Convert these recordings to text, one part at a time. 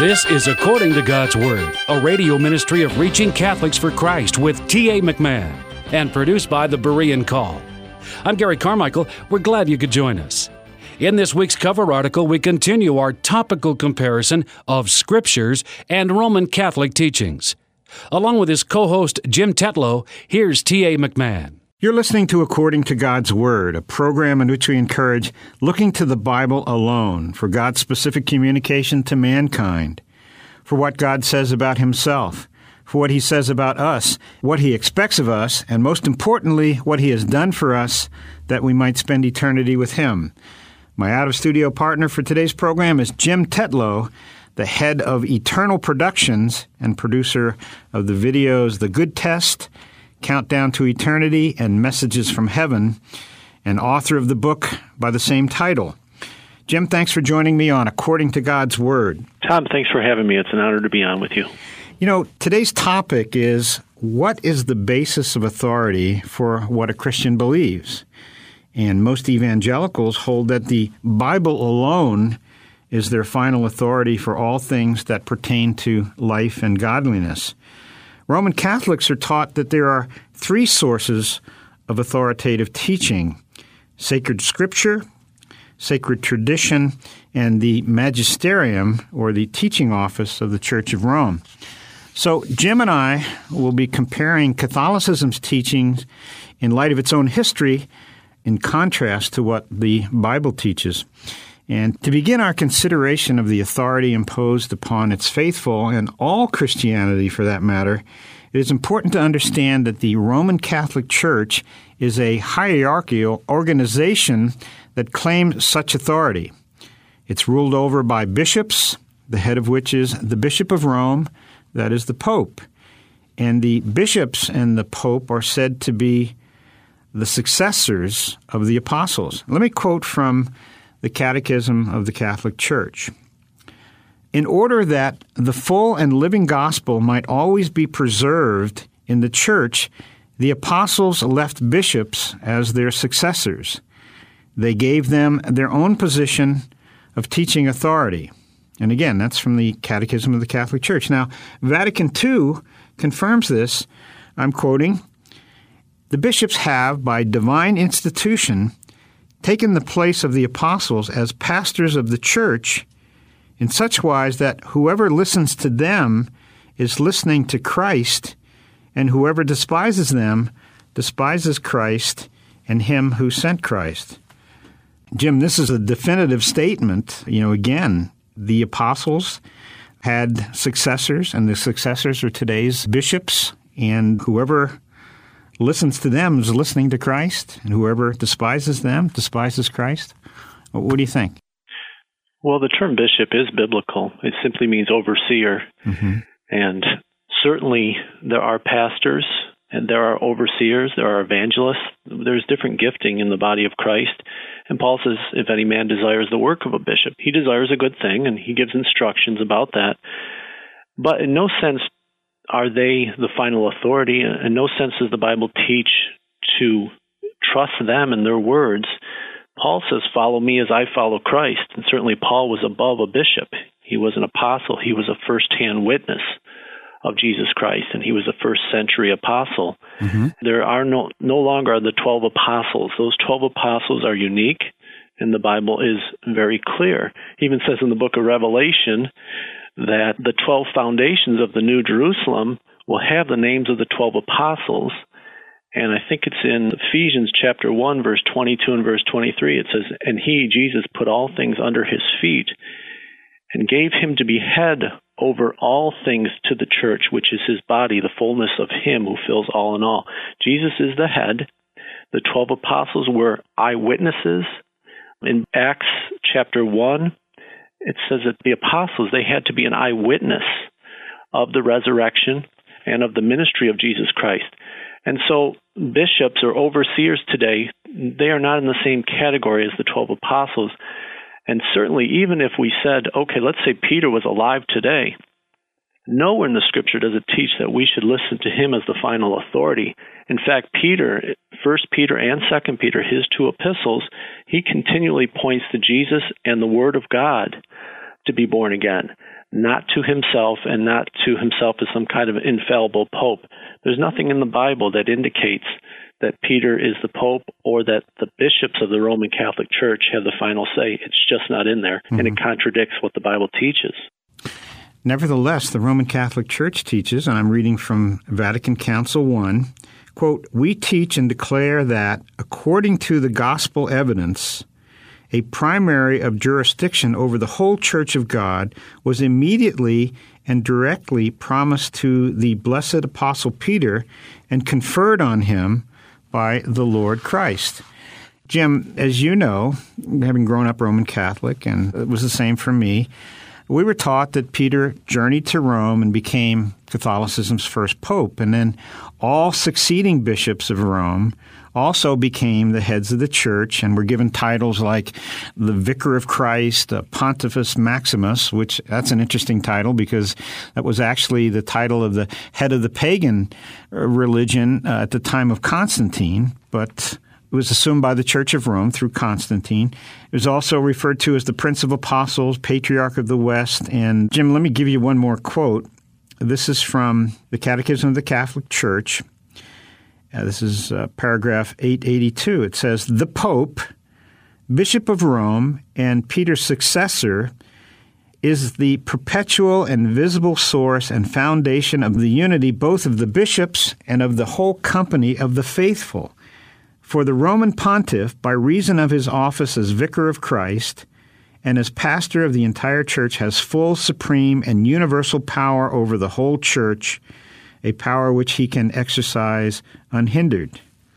This is According to God's Word, a radio ministry of reaching Catholics for Christ with T.A. McMahon, and produced by the Berean Call. I'm Gary Carmichael. We're glad you could join us. In this week's cover article, we continue our topical comparison of Scriptures and Roman Catholic teachings. Along with his co-host Jim Tetlow, here's T.A. McMahon. You're listening to According to God's Word, a program in which we encourage looking to the Bible alone for God's specific communication to mankind, for what God says about Himself, for what He says about us, what He expects of us, and most importantly, what He has done for us that we might spend eternity with Him. My out-of-studio partner for today's program is Jim Tetlow, the head of Eternal Productions and producer of the videos The Good Test, Countdown to Eternity, and Messages from Heaven, and author of the book by the same title. Jim, thanks for joining me on According to God's Word. Tom, thanks for having me. It's an honor to be on with you. You know, today's topic is, what is the basis of authority for what a Christian believes? And most evangelicals hold that the Bible alone is their final authority for all things that pertain to life and godliness. Roman Catholics are taught that there are three sources of authoritative teaching: sacred Scripture, sacred tradition, and the magisterium, or the teaching office of the Church of Rome. So Jim and I will be comparing Catholicism's teachings in light of its own history in contrast to what the Bible teaches. And to begin our consideration of the authority imposed upon its faithful, and all Christianity for that matter, it is important to understand that the Roman Catholic Church is a hierarchical organization that claims such authority. It's ruled over by bishops, the head of which is the Bishop of Rome, that is the Pope. And the bishops and the Pope are said to be the successors of the apostles. Let me quote from the Catechism of the Catholic Church. In order that the full and living gospel might always be preserved in the Church, the apostles left bishops as their successors. They gave them their own position of teaching authority. And again, that's from the Catechism of the Catholic Church. Now, Vatican II confirms this. I'm quoting, "The bishops have, by divine institution, taken the place of the apostles as pastors of the Church in such wise that whoever listens to them is listening to Christ, and whoever despises them despises Christ and Him who sent Christ." Jim, this is a definitive statement. You know, again, the apostles had successors, and the successors are today's bishops, and whoever listens to them is listening to Christ, and whoever despises them despises Christ. What do you think? Well, the term bishop is biblical. It simply means overseer. Mm-hmm. And certainly there are pastors, and there are overseers, there are evangelists. There's different gifting in the body of Christ. And Paul says, if any man desires the work of a bishop, he desires a good thing, and he gives instructions about that. But in no sense are they the final authority. In no sense does the Bible teach to trust them and their words. Paul says, follow me as I follow Christ. And certainly Paul was above a bishop. He was an apostle. He was a first-hand witness of Jesus Christ, and he was a first-century apostle. Mm-hmm. There are no longer the 12 apostles. Those 12 apostles are unique, and the Bible is very clear. It even says in the book of Revelation that the 12 foundations of the New Jerusalem will have the names of the 12 apostles. And I think it's in Ephesians chapter 1, verse 22 and verse 23. It says, "And he, Jesus, put all things under his feet and gave him to be head over all things to the church, which is his body, the fullness of him who fills all in all." Jesus is the head. The 12 apostles were eyewitnesses. In Acts chapter 1, it says that the apostles, they had to be an eyewitness of the resurrection and of the ministry of Jesus Christ. And so bishops or overseers today, they are not in the same category as the 12 apostles. And certainly, even if we said, okay, let's say Peter was alive today, nowhere in the Scripture does it teach that we should listen to him as the final authority. In fact, Peter, 1 Peter and 2 Peter, his two epistles, he continually points to Jesus and the Word of God to be born again. not to himself and not to himself as some kind of infallible pope. There's nothing in the Bible that indicates that Peter is the pope or that the bishops of the Roman Catholic Church have the final say. It's just not in there, and it contradicts what the Bible teaches. Nevertheless, the Roman Catholic Church teaches, and I'm reading from Vatican Council I, quote, "We teach and declare that, according to the gospel evidence, a primary of jurisdiction over the whole Church of God was immediately and directly promised to the blessed Apostle Peter and conferred on him by the Lord Christ." Jim, as you know, having grown up Roman Catholic, and it was the same for me, we were taught that Peter journeyed to Rome and became Catholicism's first pope, and then all succeeding bishops of Rome also became the heads of the church and were given titles like the Vicar of Christ, Pontifex Maximus, which that's an interesting title because that was actually the title of the head of the pagan religion at the time of Constantine, but it was assumed by the Church of Rome through Constantine. It was also referred to as the Prince of Apostles, Patriarch of the West. And Jim, let me give you one more quote. This is from the Catechism of the Catholic Church. This is paragraph 882. It says, "The Pope, Bishop of Rome, and Peter's successor is the perpetual and visible source and foundation of the unity both of the bishops and of the whole company of the faithful. For the Roman pontiff, by reason of his office as Vicar of Christ and as pastor of the entire church, has full, supreme, and universal power over the whole church, a power which he can exercise unhindered."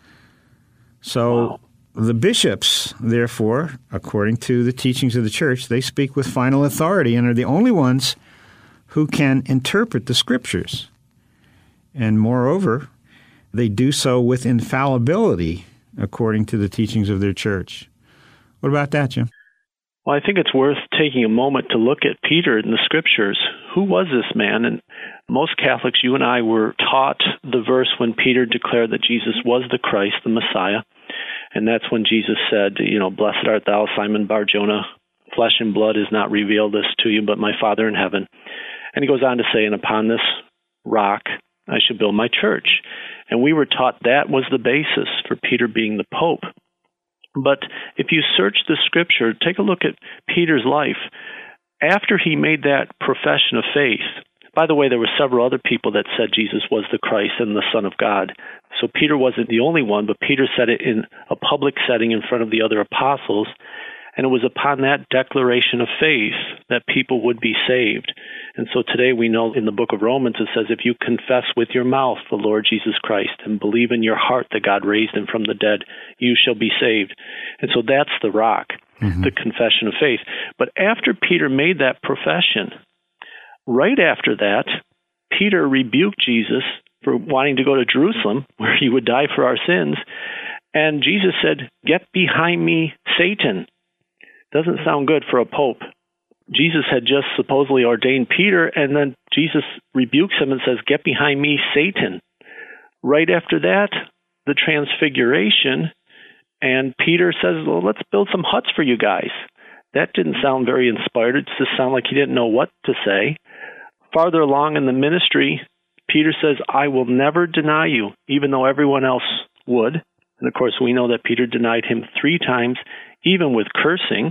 So the bishops, therefore, according to the teachings of the church, they speak with final authority and are the only ones who can interpret the Scriptures. And moreover, they do so with infallibility, according to the teachings of their church. What about that, Jim? Well, I think it's worth taking a moment to look at Peter in the Scriptures. Who was this man? And most Catholics, you and I, were taught the verse when Peter declared that Jesus was the Christ, the Messiah. And that's when Jesus said, "Blessed art thou, Simon Bar-Jonah. Flesh and blood has not revealed this to you, but my Father in heaven." And he goes on to say, "And upon this rock I shall build my church." And we were taught that was the basis for Peter being the Pope. But if you search the Scripture, take a look at Peter's life. After he made that profession of faith, by the way, there were several other people that said Jesus was the Christ and the Son of God. So Peter wasn't the only one, but Peter said it in a public setting in front of the other apostles. And it was upon that declaration of faith that people would be saved. And so today we know in the book of Romans it says, if you confess with your mouth the Lord Jesus Christ and believe in your heart that God raised him from the dead, you shall be saved. And so that's the rock, the confession of faith. But after Peter made that profession, right after that, Peter rebuked Jesus for wanting to go to Jerusalem, where he would die for our sins. And Jesus said, "Get behind me, Satan." Doesn't sound good for a pope. Jesus had just supposedly ordained Peter, and then Jesus rebukes him and says, "Get behind me, Satan." Right after that, the transfiguration, and Peter says, "Well, let's build some huts for you guys." That didn't sound very inspired. It just sounded like he didn't know what to say. Farther along in the ministry, Peter says, "I will never deny you," even though everyone else would. And of course, we know that Peter denied him 3 times, even with cursing.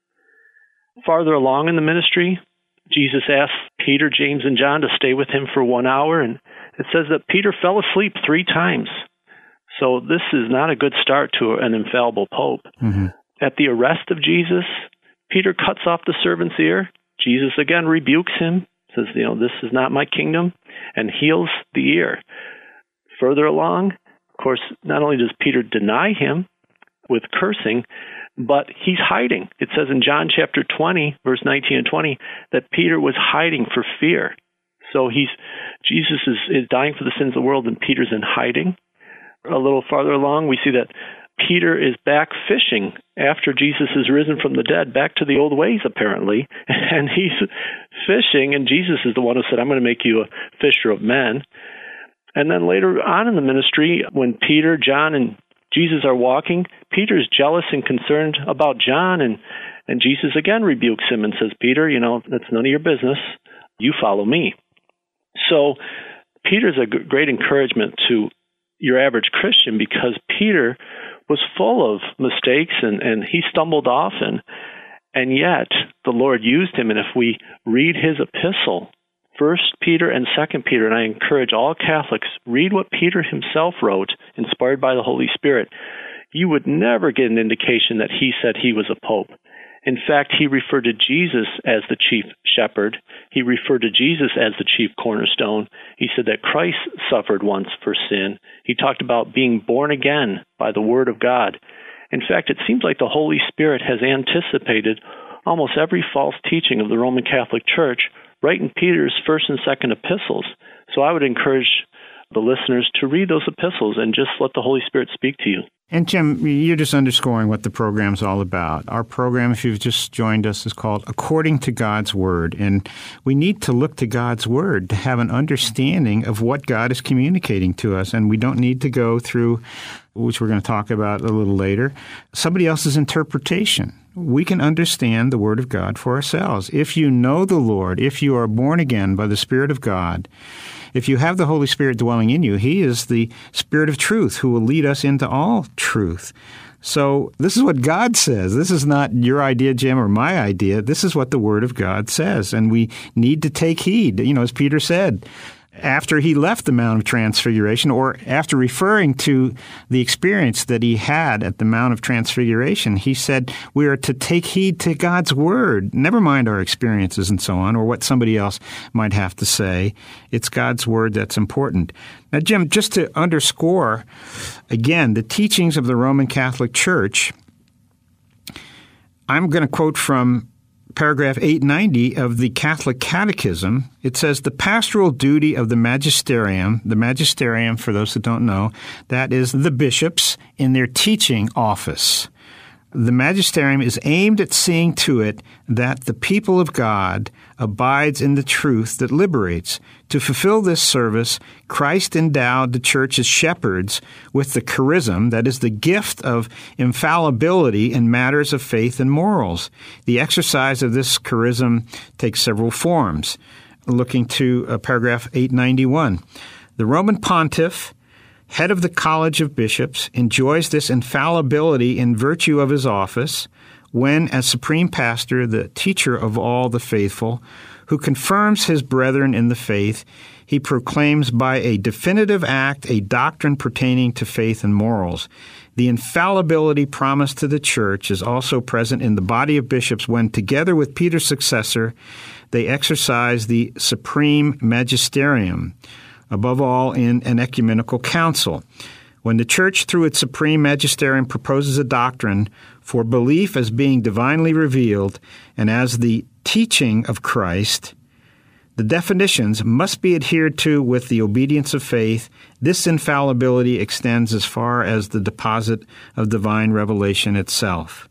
Farther along in the ministry, Jesus asked Peter, James, and John to stay with him for 1 hour, and it says that Peter fell asleep 3 times. So this is not a good start to an infallible pope. At the arrest of Jesus, Peter cuts off the servant's ear. Jesus again rebukes him, says, "This is not my kingdom," and heals the ear. Further along, of course, not only does Peter deny him with cursing, but he's hiding. It says in John chapter 20, verse 19 and 20, that Peter was hiding for fear. So Jesus is dying for the sins of the world, and Peter's in hiding. A little farther along, we see that Peter is back fishing after Jesus is risen from the dead, back to the old ways, apparently. And he's fishing, and Jesus is the one who said, "I'm going to make you a fisher of men." And then later on in the ministry, when Peter, John, and Jesus are walking, Peter's jealous and concerned about John, and Jesus again rebukes him and says, "Peter, that's none of your business. you follow me. So Peter's a great encouragement to your average Christian, because Peter was full of mistakes and he stumbled off, and yet the Lord used him. And if we read his epistle, 1 Peter and 2 Peter, and I encourage all Catholics, read what Peter himself wrote, inspired by the Holy Spirit, you would never get an indication that he said he was a pope. In fact, he referred to Jesus as the chief shepherd. He referred to Jesus as the chief cornerstone. He said that Christ suffered once for sin. He talked about being born again by the Word of God. In fact, it seems like the Holy Spirit has anticipated almost every false teaching of the Roman Catholic Church right in Peter's 1st and 2nd epistles. So I would encourage the listeners to read those epistles and just let the Holy Spirit speak to you. And Jim, you're just underscoring what the program's all about. Our program, if you've just joined us, is called According to God's Word. And we need to look to God's Word to have an understanding of what God is communicating to us. And we don't need to go through, which we're going to talk about a little later, somebody else's interpretation. We can understand the Word of God for ourselves. If you know the Lord, if you are born again by the Spirit of God, if you have the Holy Spirit dwelling in you, He is the Spirit of truth who will lead us into all truth. So this is what God says. This is not your idea, Jim, or my idea. This is what the Word of God says, and we need to take heed. You know, as Peter said, after he left the Mount of Transfiguration, or after referring to the experience that he had at the Mount of Transfiguration, he said we are to take heed to God's Word, never mind our experiences and so on, or what somebody else might have to say. It's God's Word that's important. Now, Jim, just to underscore, again, the teachings of the Roman Catholic Church, I'm going to quote from paragraph 890 of the Catholic Catechism. It says, the pastoral duty of the magisterium, for those that don't know, that is the bishops in their teaching office. The magisterium is aimed at seeing to it that the people of God abides in the truth that liberates. To fulfill this service, Christ endowed the church as shepherds with the charism, that is the gift of infallibility in matters of faith and morals. The exercise of this charism takes several forms. Looking to paragraph 891, the Roman pontiff, head of the College of Bishops, enjoys this infallibility in virtue of his office when, as supreme pastor, the teacher of all the faithful, who confirms his brethren in the faith, he proclaims by a definitive act a doctrine pertaining to faith and morals. The infallibility promised to the Church is also present in the body of bishops when, together with Peter's successor, they exercise the supreme magisterium, above all in an ecumenical council. When the Church, through its supreme magisterium, proposes a doctrine for belief as being divinely revealed and as the teaching of Christ, the definitions must be adhered to with the obedience of faith. This infallibility extends as far as the deposit of divine revelation itself.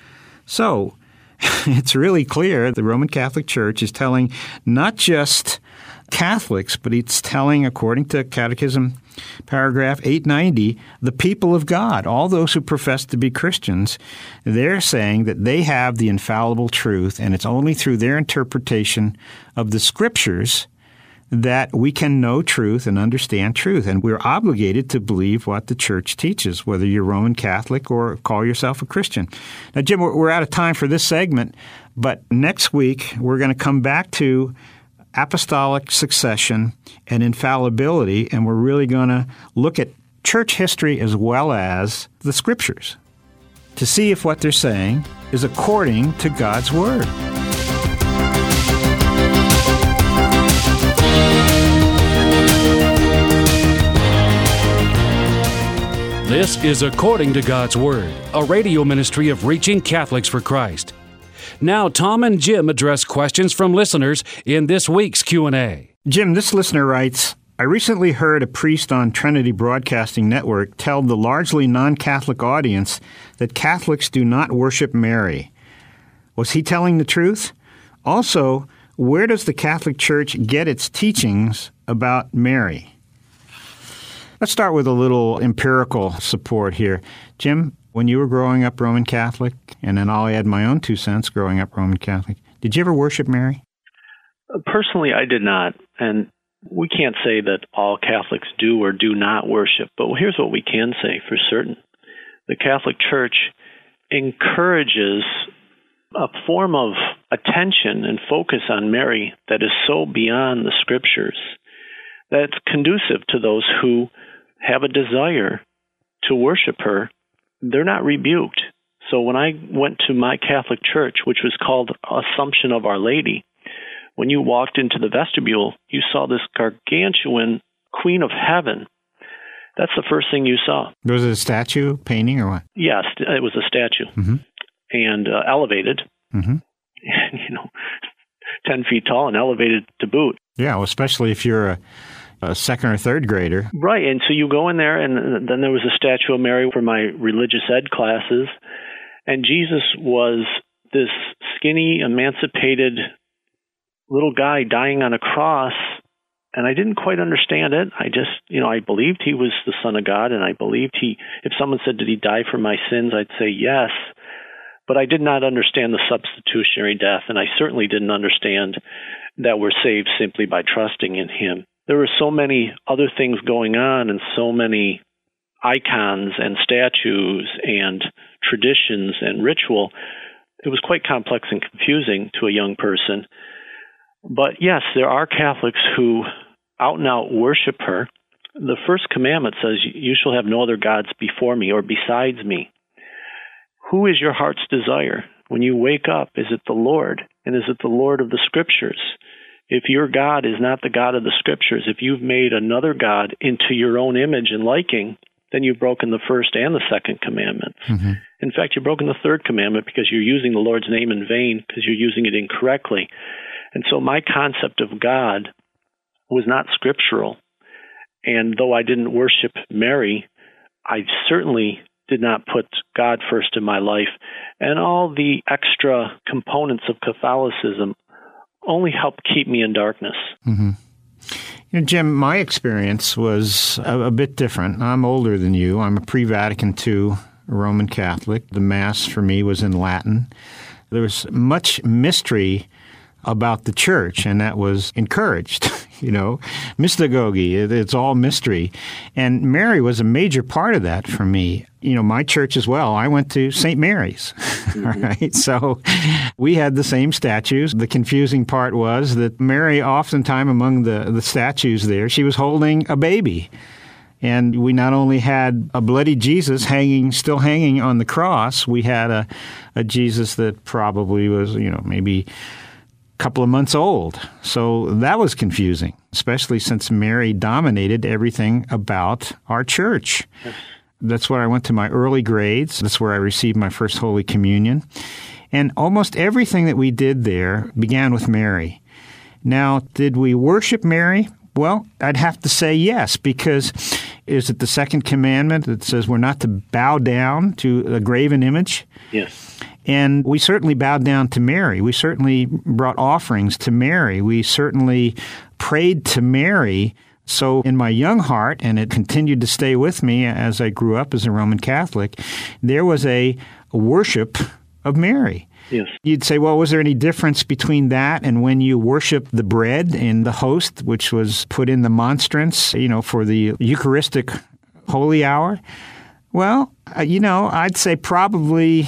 So, it's really clear the Roman Catholic Church is telling not just Catholics, but it's telling, according to Catechism paragraph 890, the people of God, all those who profess to be Christians, they're saying that they have the infallible truth, and it's only through their interpretation of the Scriptures that we can know truth and understand truth. And we're obligated to believe what the Church teaches, whether you're Roman Catholic or call yourself a Christian. Now, Jim, we're out of time for this segment, but next week we're going to come back to apostolic succession and infallibility, and we're really going to look at church history as well as the Scriptures to see if what they're saying is according to God's Word. This is According to God's Word, a radio ministry of Reaching Catholics for Christ. Now, Tom and Jim address questions from listeners in this week's Q&A. Jim, this listener writes, I recently heard a priest on Trinity Broadcasting Network tell the largely non-Catholic audience that Catholics do not worship Mary. Was he telling the truth? Also, where does the Catholic Church get its teachings about Mary? Let's start with a little empirical support here. Jim, when you were growing up Roman Catholic, and then I'll add my own 2 cents growing up Roman Catholic, did you ever worship Mary? Personally, I did not. And we can't say that all Catholics do or do not worship, but here's what we can say for certain. The Catholic Church encourages a form of attention and focus on Mary that is so beyond the Scriptures that it's conducive to those who have a desire to worship her. They're not rebuked. So when I went to my Catholic church, which was called Assumption of Our Lady, when you walked into the vestibule, you saw this gargantuan Queen of Heaven. That's the first thing you saw. Was it a statue painting or what? Yes, it was a statue. And elevated, 10 feet tall and elevated to boot. Yeah, well, especially if you're a second or third grader. Right, and so you go in there, and then there was a statue of Mary for my religious ed classes, and Jesus was this skinny, emancipated little guy dying on a cross, and I didn't quite understand it. I just, I believed he was the Son of God, and I believed if someone said, did he die for my sins, I'd say yes. But I did not understand the substitutionary death, and I certainly didn't understand that we're saved simply by trusting in him. There were so many other things going on and so many icons and statues and traditions and ritual. It was quite complex and confusing to a young person. But yes, there are Catholics who out and out worship her. The first commandment says, you shall have no other gods before me or besides me. Who is your heart's desire? When you wake up, is it the Lord? And is it the Lord of the Scriptures? If your God is not the God of the Scriptures, if you've made another God into your own image and liking, then you've broken the first and the second commandments. In fact, you've broken the third commandment because you're using the Lord's name in vain because you're using it incorrectly. And so my concept of God was not scriptural. And though I didn't worship Mary, I certainly did not put God first in my life. And all the extra components of Catholicism only helped keep me in darkness. Jim, my experience was a bit different. I'm older than you. I'm a pre-Vatican II Roman Catholic. The Mass for me was in Latin. There was much mystery about the church, and that was encouraged, mystagogy, it's all mystery. And Mary was a major part of that for me. My church as well, I went to St. Mary's, all right? So we had the same statues. The confusing part was that Mary, oftentimes among the statues there, she was holding a baby. And we not only had a bloody Jesus still hanging on the cross, we had a Jesus that probably was, maybe couple of months old. So that was confusing, especially since Mary dominated everything about our church. That's where I went to my early grades. That's where I received my first Holy Communion. And almost everything that we did there began with Mary. Now, did we worship Mary? Well, I'd have to say yes, because is it the second commandment that says we're not to bow down to a graven image? Yes. And we certainly bowed down to Mary. We certainly brought offerings to Mary. We certainly prayed to Mary. So in my young heart, and it continued to stay with me as I grew up as a Roman Catholic, there was a worship of Mary. Yes. You'd say, well, was there any difference between that and when you worship the bread in the host, which was put in the monstrance, for the Eucharistic Holy Hour? Well, I'd say probably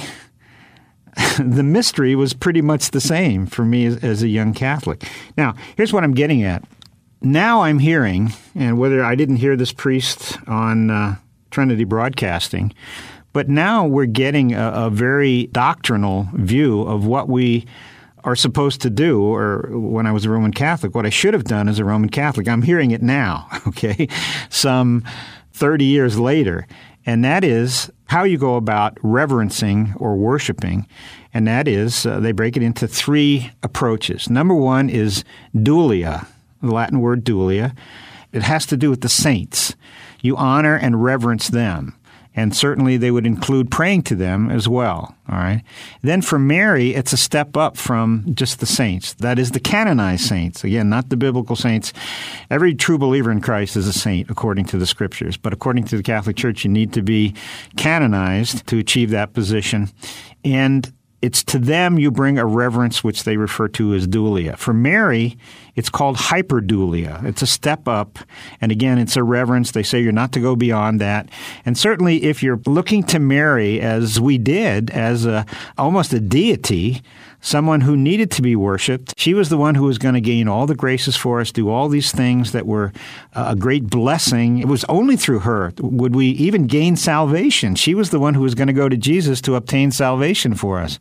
the mystery was pretty much the same for me as a young Catholic. Now, here's what I'm getting at. Now I'm hearing, and whether I didn't hear this priest on Trinity Broadcasting, but now we're getting a very doctrinal view of what we are supposed to do, or when I was a Roman Catholic, what I should have done as a Roman Catholic. I'm hearing it now, okay, some 30 years later. And that is how you go about reverencing or worshiping. And that is, they break it into three approaches. Number one is dulia, the Latin word dulia. It has to do with the saints. You honor and reverence them. And certainly they would include praying to them as well. All right. Then for Mary, it's a step up from just the saints. That is the canonized saints. Again, not the biblical saints. Every true believer in Christ is a saint according to the Scriptures. But according to the Catholic Church, you need to be canonized to achieve that position. And it's to them you bring a reverence which they refer to as dulia. For Mary, it's called hyperdulia. It's a step up. And again, it's a reverence. They say you're not to go beyond that. And certainly if you're looking to Mary, as we did, as almost a deity, someone who needed to be worshipped, she was the one who was going to gain all the graces for us, do all these things that were a great blessing. It was only through her would we even gain salvation. She was the one who was going to go to Jesus to obtain salvation for us.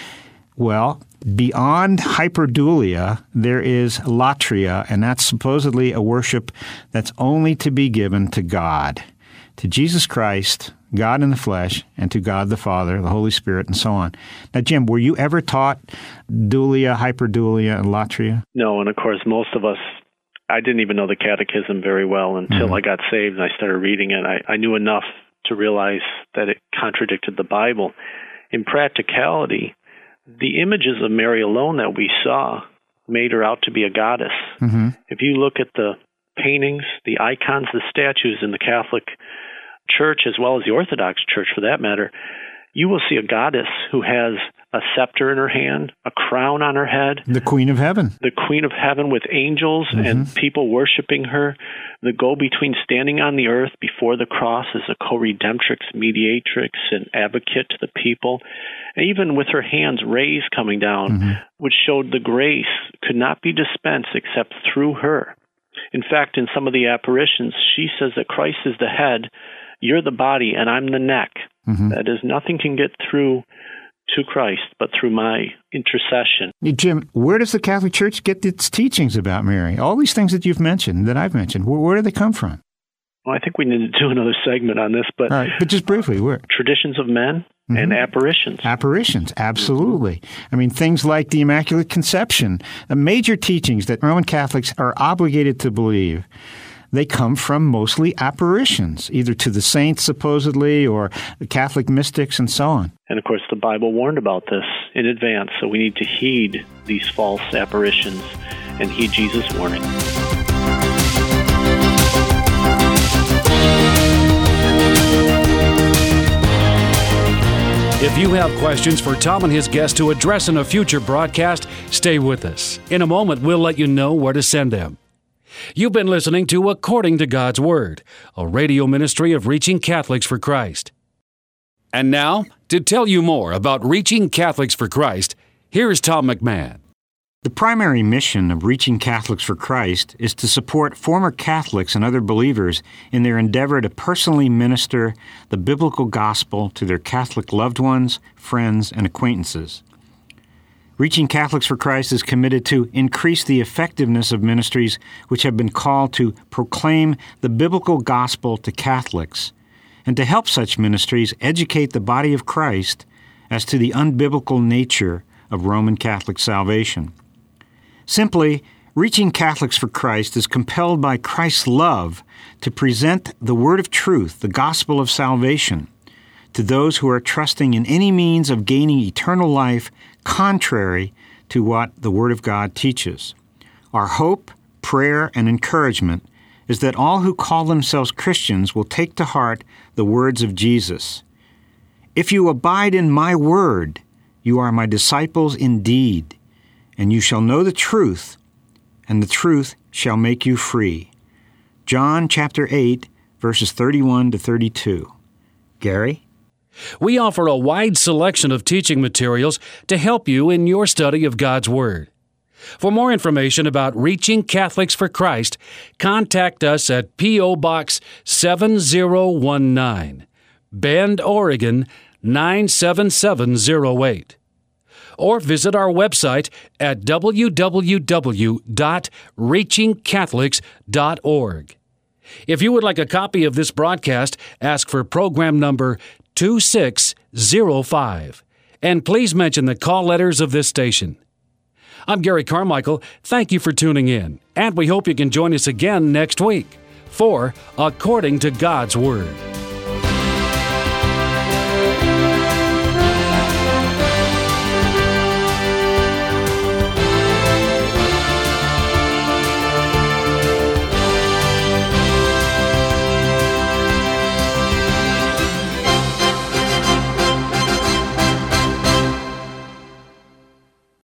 Well, beyond hyperdulia, there is latria, and that's supposedly a worship that's only to be given to God, to Jesus Christ, God in the flesh, and to God the Father, the Holy Spirit, and so on. Now, Jim, were you ever taught dulia, hyperdulia, and latria? No, and of course, most of us, I didn't even know the catechism very well until I got saved and I started reading it. I knew enough to realize that it contradicted the Bible. In practicality, the images of Mary alone that we saw made her out to be a goddess. Mm-hmm. If you look at the paintings, the icons, the statues in the Catholic Church, as well as the Orthodox Church for that matter, you will see a goddess who has a scepter in her hand, a crown on her head. The Queen of Heaven. The Queen of Heaven with angels and people worshiping her. The go-between standing on the earth before the cross as a co-redemptrix, mediatrix, and advocate to the people. And even with her hands raised coming down, which showed the grace could not be dispensed except through her. In fact, in some of the apparitions, she says that Christ is the head, you're the body, and I'm the neck. That is, nothing can get through to Christ but through my intercession. Jim, where does the Catholic Church get its teachings about Mary? All these things that you've mentioned, that I've mentioned, where do they come from? Well, I think we need to do another segment on this, but... All right, but just briefly, where? Traditions of men and apparitions. Apparitions, absolutely. I mean, things like the Immaculate Conception, the major teachings that Roman Catholics are obligated to believe, they come from mostly apparitions, either to the saints, supposedly, or the Catholic mystics, and so on. And, of course, the Bible warned about this in advance, so we need to heed these false apparitions and heed Jesus' warning. If you have questions for Tom and his guests to address in a future broadcast, stay with us. In a moment, we'll let you know where to send them. You've been listening to According to God's Word, a radio ministry of Reaching Catholics for Christ. And now, to tell you more about Reaching Catholics for Christ, here's Tom McMahon. The primary mission of Reaching Catholics for Christ is to support former Catholics and other believers in their endeavor to personally minister the biblical gospel to their Catholic loved ones, friends, and acquaintances. Reaching Catholics for Christ is committed to increase the effectiveness of ministries which have been called to proclaim the biblical gospel to Catholics, and to help such ministries educate the body of Christ as to the unbiblical nature of Roman Catholic salvation. Simply, Reaching Catholics for Christ is compelled by Christ's love to present the word of truth, the gospel of salvation, to those who are trusting in any means of gaining eternal life contrary to what the Word of God teaches. Our hope, prayer, and encouragement is that all who call themselves Christians will take to heart the words of Jesus. If you abide in my word, you are my disciples indeed, and you shall know the truth, and the truth shall make you free. John chapter 8, verses 31 to 32. Gary? We offer a wide selection of teaching materials to help you in your study of God's Word. For more information about Reaching Catholics for Christ, contact us at P.O. Box 7019, Bend, Oregon 97708. Or visit our website at www.reachingcatholics.org. If you would like a copy of this broadcast, ask for program number 2605, and please mention the call letters of this station. I'm Gary Carmichael. Thank you for tuning in, and we hope you can join us again next week for According to God's Word.